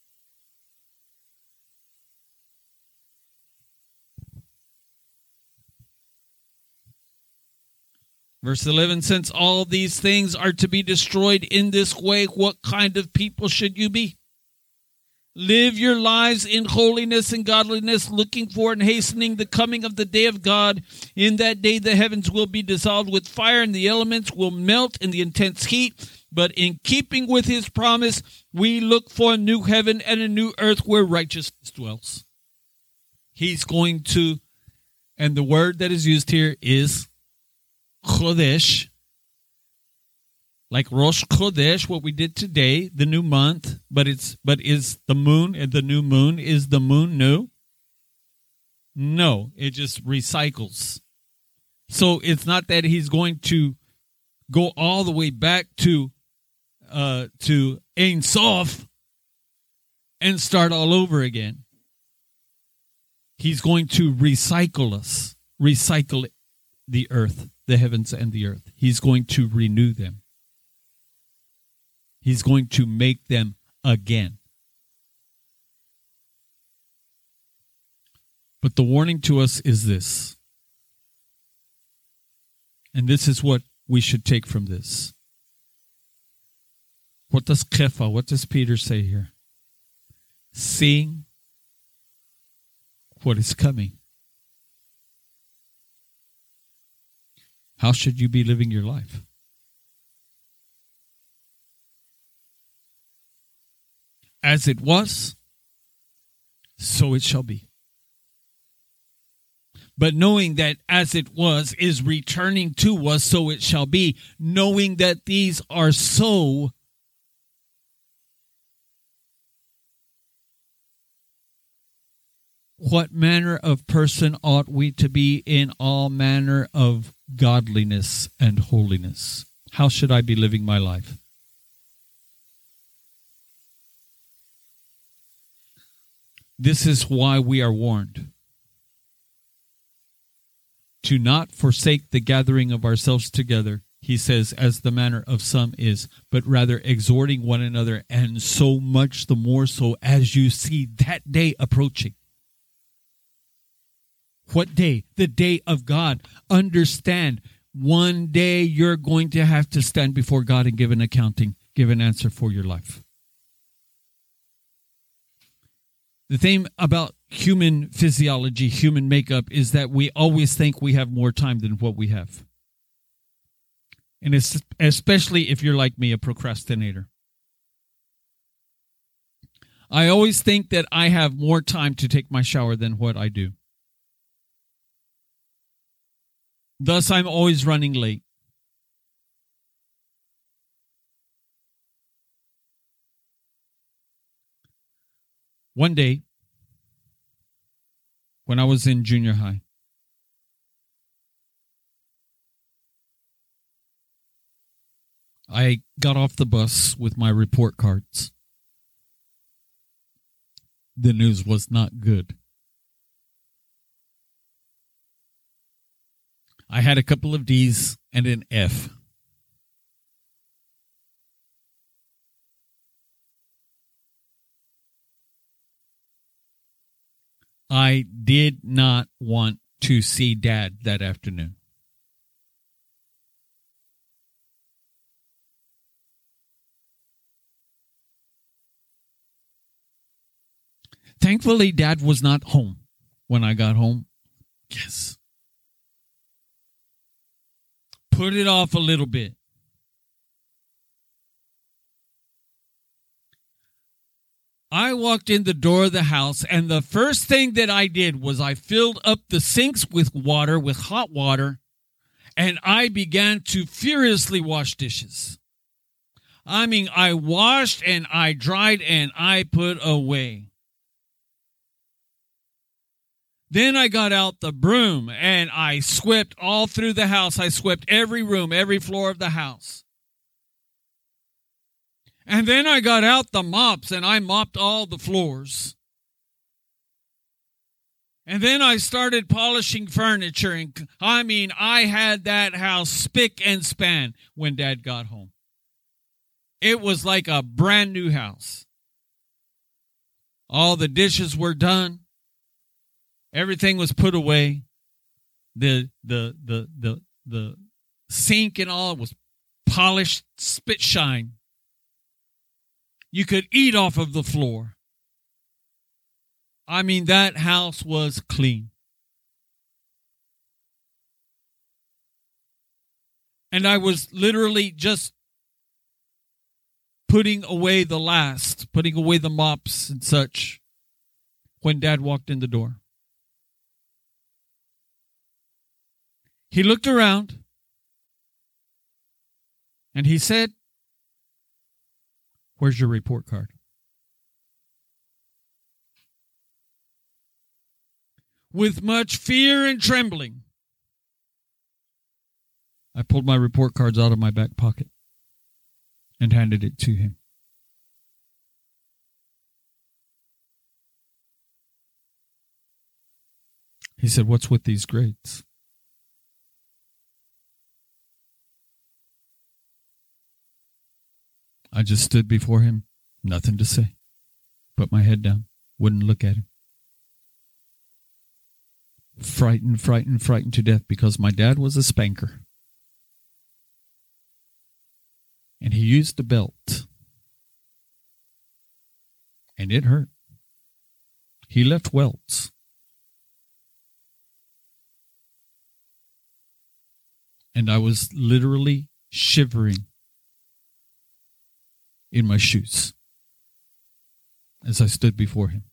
[SPEAKER 1] Verse 11, since all these things are to be destroyed in this way, what kind of people should you be? Live your lives in holiness and godliness, looking for and hastening the coming of the day of God. In that day the heavens will be dissolved with fire, and the elements will melt in the intense heat. But in keeping with his promise, we look for a new heaven and a new earth where righteousness dwells. He's going to, and the word that is used here is Chodesh, like Rosh Chodesh, what we did today, the new month, but is the moon, and the new moon, is the moon new? No, it just recycles. So it's not that he's going to go all the way back to Ein Sof and start all over again. He's going to recycle us, recycle the earth, the heavens and the earth. He's going to renew them. He's going to make them again. But the warning to us is this. And this is what we should take from this. What does Peter say here? Seeing what is coming. How should you be living your life? As it was, so it shall be. But knowing that as it was is returning to us, so it shall be. Knowing that these are so, what manner of person ought we to be in all manner of godliness and holiness? How should I be living my life? This is why we are warned to not forsake the gathering of ourselves together, he says, as the manner of some is, but rather exhorting one another, and so much the more so as you see that day approaching. What day? The day of God. Understand, one day you're going to have to stand before God and give an accounting, give an answer for your life. The thing about human physiology, human makeup, is that we always think we have more time than what we have. And it's especially if you're like me, a procrastinator. I always think that I have more time to take my shower than what I do. Thus, I'm always running late. One day, when I was in junior high, I got off the bus with my report cards. The news was not good. I had a couple of D's and an F. I did not want to see Dad that afternoon. Thankfully, Dad was not home when I got home. Yes. Put it off a little bit. I walked in the door of the house, and the first thing that I did was I filled up the sinks with water, with hot water, and I began to furiously wash dishes. I mean, I washed and I dried and I put away. Then I got out the broom and I swept all through the house. I swept every room, every floor of the house. And then I got out the mops and I mopped all the floors. And then I started polishing furniture. And I had that house spick and span when Dad got home. It was like a brand new house. All the dishes were done. Everything was put away. The sink and all was polished, spit shine. You could eat off of the floor. I mean, that house was clean. And I was literally just putting away the mops and such, when Dad walked in the door. He looked around and he said, "Where's your report card?" With much fear and trembling, I pulled my report cards out of my back pocket and handed it to him. He said, "What's with these grades?" I just stood before him, nothing to say. Put my head down, wouldn't look at him. Frightened to death, because my dad was a spanker. And he used a belt. And it hurt. He left welts. And I was literally shivering in my shoes as I stood before him.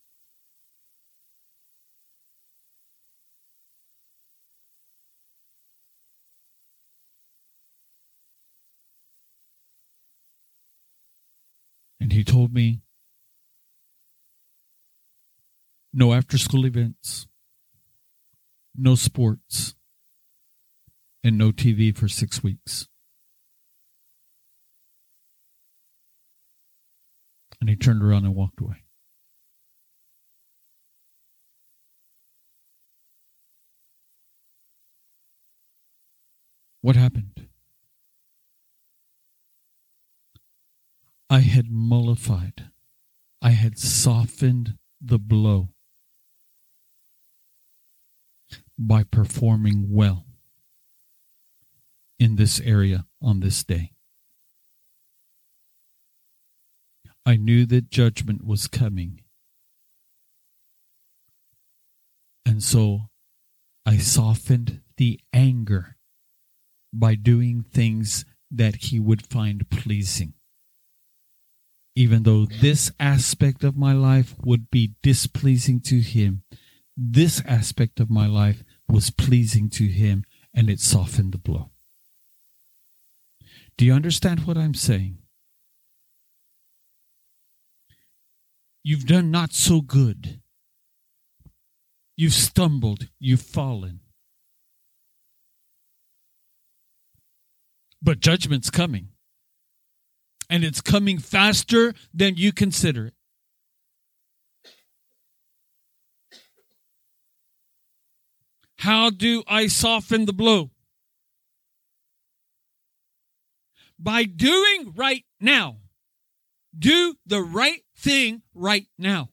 [SPEAKER 1] And he told me, no after-school events, no sports, and no TV for 6 weeks. And he turned around and walked away. What happened? I had mollified. I had softened the blow by performing well in this area on this day. I knew that judgment was coming. And so I softened the anger by doing things that he would find pleasing. Even though this aspect of my life would be displeasing to him, this aspect of my life was pleasing to him, and it softened the blow. Do you understand what I'm saying? You've done not so good. You've stumbled. You've fallen. But judgment's coming. And it's coming faster than you consider it. How do I soften the blow? By doing right now. Do the right thing right now.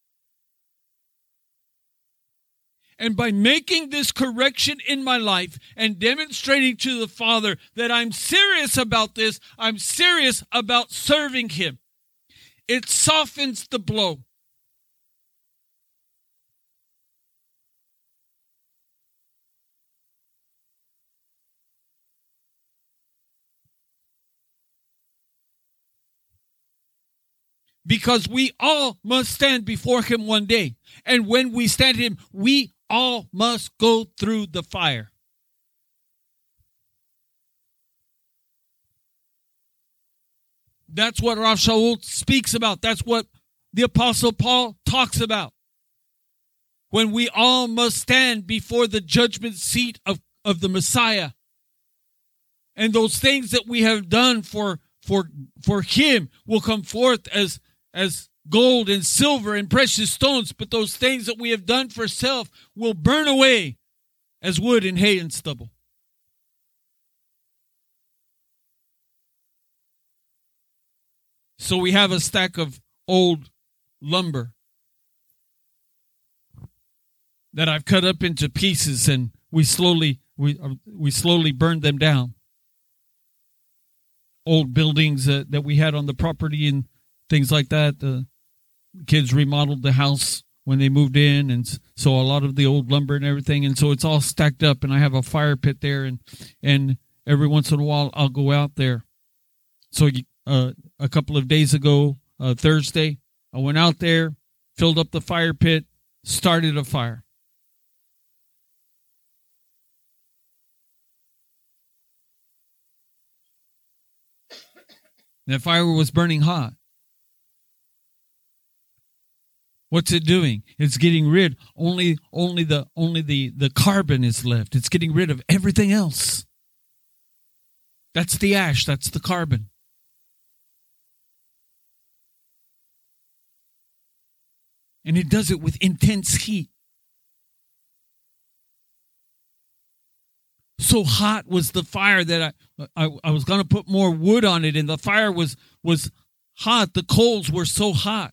[SPEAKER 1] And by making this correction in my life and demonstrating to the Father that I'm serious about this, I'm serious about serving Him, it softens the blow. Because we all must stand before Him one day. And when we stand Him, we all must go through the fire. That's what Rav Shaul speaks about. That's what the Apostle Paul talks about. When we all must stand before the judgment seat of the Messiah. And those things that we have done for Him will come forth as gold and silver and precious stones, but those things that we have done for self will burn away as wood and hay and stubble. So we have a stack of old lumber that I've cut up into pieces, and we slowly burned them down. Old buildings that we had on the property and things like that. The kids remodeled the house when they moved in, and so a lot of the old lumber and everything, and so it's all stacked up, and I have a fire pit there, and every once in a while I'll go out there. So a couple of days ago, Thursday, I went out there, filled up the fire pit, started a fire. That fire was burning hot. What's it doing? It's getting rid. Only the carbon is left. It's getting rid of everything else. That's the ash. That's the carbon. And it does it with intense heat. So hot was the fire that I was going to put more wood on it, and the fire was hot. The coals were so hot.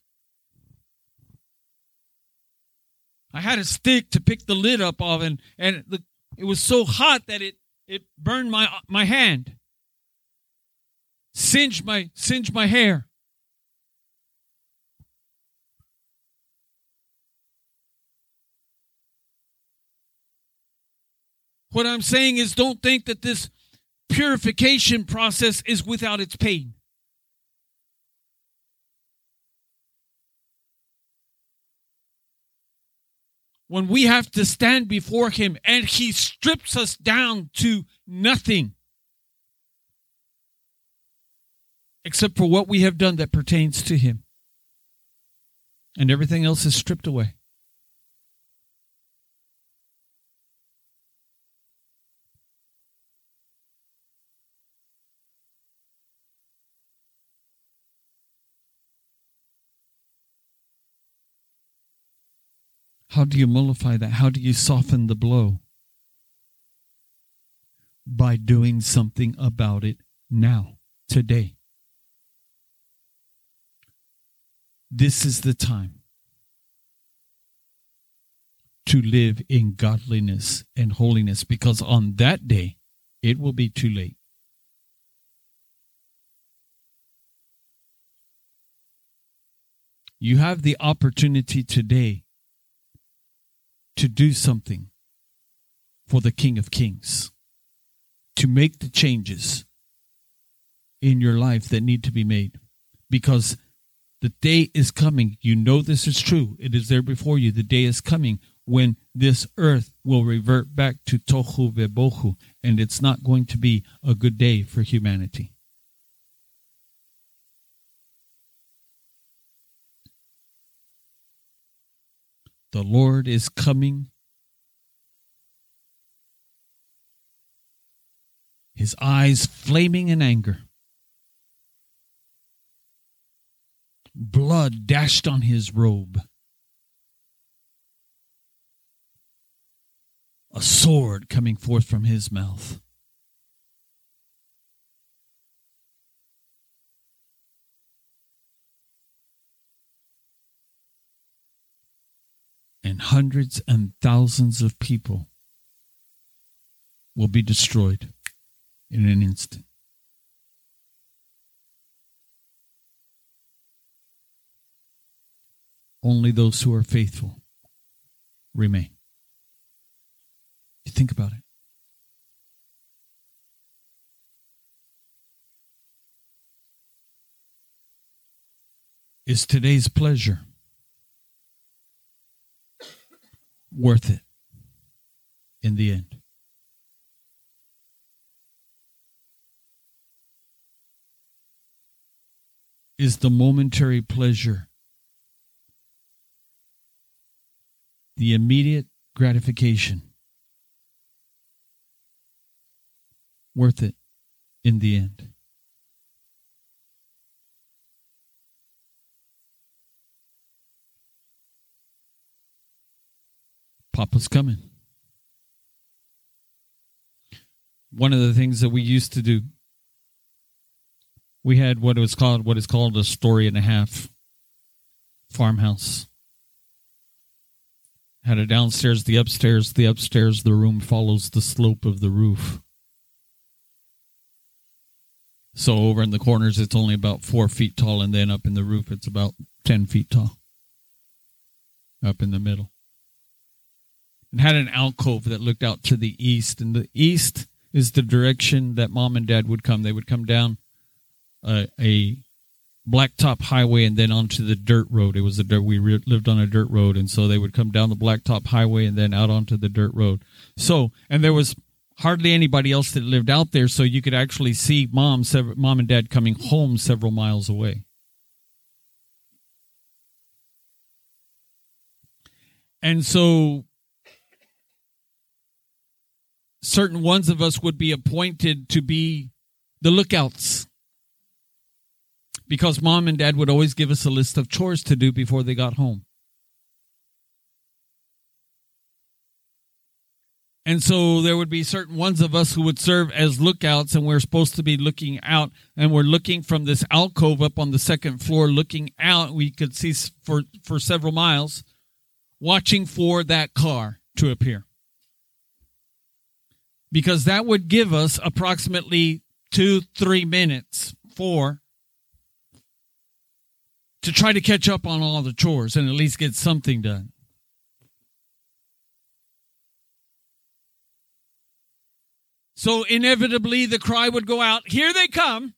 [SPEAKER 1] I had a stick to pick the lid up of, and it was so hot that it burned my hand, singed my hair. What I'm saying is, don't think that this purification process is without its pain. When we have to stand before Him and He strips us down to nothing except for what we have done that pertains to Him, and everything else is stripped away. How do you mollify that? How do you soften the blow? By doing something about it now, today. This is the time to live in godliness and holiness, because on that day, it will be too late. You have the opportunity today to do something for the King of Kings, to make the changes in your life that need to be made, because the day is coming. You know this is true. It is there before you. The day is coming when this earth will revert back to tohu vebohu, and it's not going to be a good day for humanity. The Lord is coming. His eyes flaming in anger. Blood dashed on his robe. A sword coming forth from his mouth. And hundreds and thousands of people will be destroyed in an instant. Only those who are faithful remain. You think about it. Is today's pleasure worth it in the end? Is the momentary pleasure, the immediate gratification, worth it in the end? Papa's coming. One of the things that we used to do we had what is called a story and a half farmhouse. Had a downstairs, the upstairs, the room follows the slope of the roof. So over in the corners, it's only about 4 feet tall, and then up in the roof, it's about 10 feet tall. Up in the middle. And had an alcove that looked out to the east, and the east is the direction that Mom and Dad would come. They would come down a blacktop highway and then onto the dirt road. It was we lived on a dirt road, and so they would come down the blacktop highway and then out onto the dirt road. So, and there was hardly anybody else that lived out there, so you could actually see Mom and Dad coming home several miles away. And so certain ones of us would be appointed to be the lookouts, because Mom and Dad would always give us a list of chores to do before they got home. And so there would be certain ones of us who would serve as lookouts, and we're supposed to be looking out, and we're looking from this alcove up on the second floor, looking out. We could see for several miles, watching for that car to appear. Because that would give us approximately 2-3 minutes to try to catch up on all the chores and at least get something done. So inevitably the cry would go out, "Here they come!"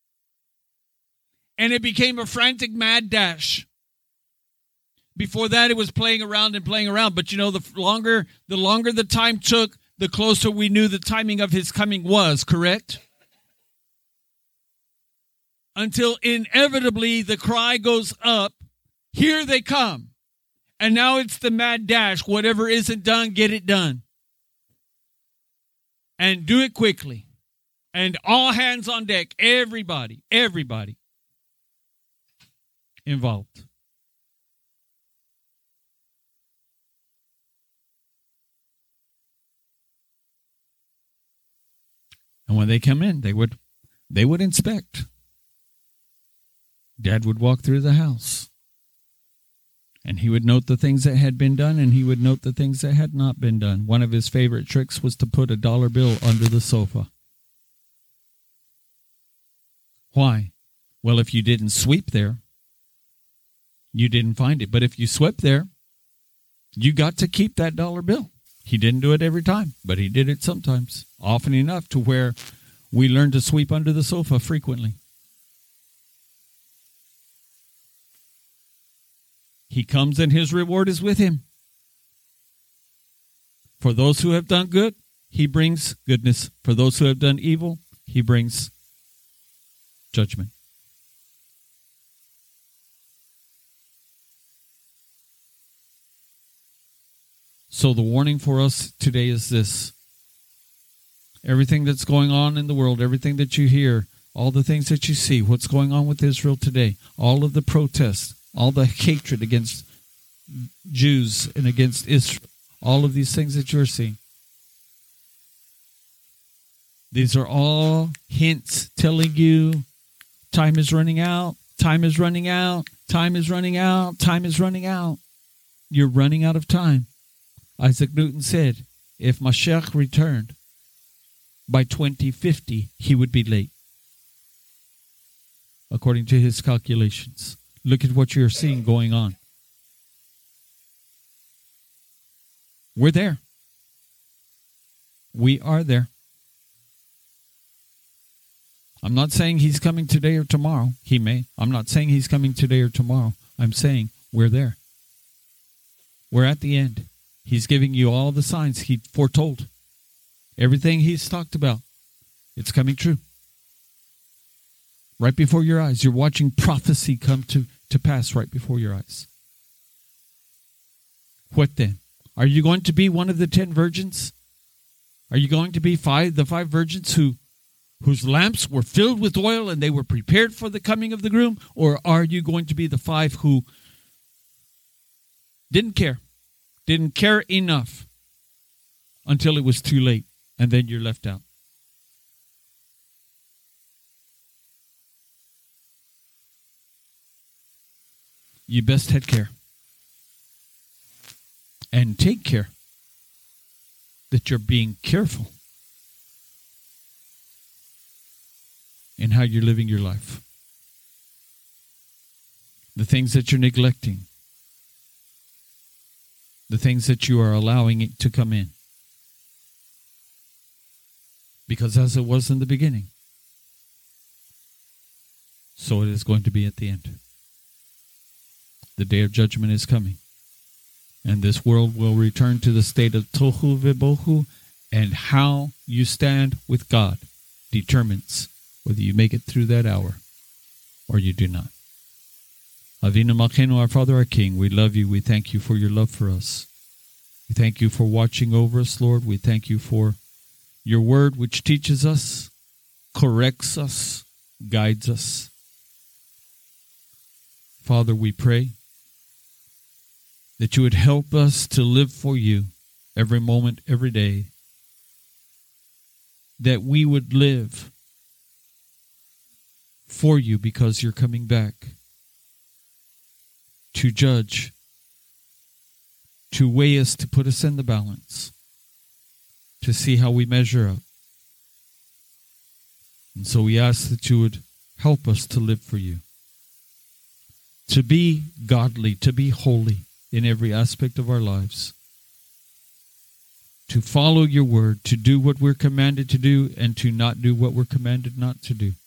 [SPEAKER 1] And it became a frantic, mad dash. Before that, it was playing around and playing around. But the longer the time took, the closer we knew the timing of his coming was, correct? Until inevitably the cry goes up, "Here they come." And now it's the mad dash. Whatever isn't done, get it done. And do it quickly. And all hands on deck. Everybody involved. And when they come in, they would inspect. Dad would walk through the house, and he would note the things that had been done, and he would note the things that had not been done. One of his favorite tricks was to put a dollar bill under the sofa. Why? Well, if you didn't sweep there, you didn't find it. But if you swept there, you got to keep that dollar bill. He didn't do it every time, but he did it sometimes, often enough to where we learned to sweep under the sofa frequently. He comes and his reward is with him. For those who have done good, he brings goodness. For those who have done evil, he brings judgment. So the warning for us today is this. Everything that's going on in the world, everything that you hear, all the things that you see, what's going on with Israel today, all of the protests, all the hatred against Jews and against Israel, all of these things that you're seeing. These are all hints telling you time is running out, time is running out, time is running out, time is running out. You're running out of time. Isaac Newton said, if Mashiach returned by 2050, he would be late. According to his calculations. Look at what you're seeing going on. We're there. We are there. I'm not saying he's coming today or tomorrow. He may. I'm not saying he's coming today or tomorrow. I'm saying we're there. We're at the end. He's giving you all the signs he foretold. Everything he's talked about. It's coming true. Right before your eyes. You're watching prophecy come to pass right before your eyes. What then? Are you going to be one of the 10 virgins? Are you going to be the five virgins whose lamps were filled with oil and they were prepared for the coming of the groom? Or are you going to be the 5 who didn't care enough until it was too late, and then you're left out? you best take care. And take care that you're being careful in how you're living your life. The things that you're neglecting. The things that you are allowing it to come in. Because as it was in the beginning, so it is going to be at the end. The day of judgment is coming. And this world will return to the state of tohu vebohu, and how you stand with God determines whether you make it through that hour or you do not. Avinu Malkeinu, our Father, our King, we love you. We thank you for your love for us. We thank you for watching over us, Lord. We thank you for your word, which teaches us, corrects us, guides us. Father, we pray that you would help us to live for you every moment, every day. That we would live for you because you're coming back to judge, to weigh us, to put us in the balance, to see how we measure up. And so we ask that you would help us to live for you, to be godly, to be holy in every aspect of our lives, to follow your word, to do what we're commanded to do, and to not do what we're commanded not to do.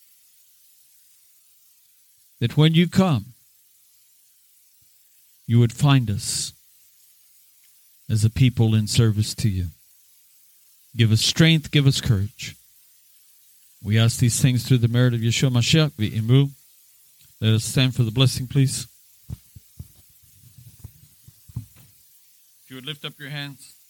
[SPEAKER 1] That when you come, you would find us as a people in service to you. Give us strength, give us courage. We ask these things through the merit of Yeshua Mashiach, v'imu. Let us stand for the blessing, please. If you would lift up your hands.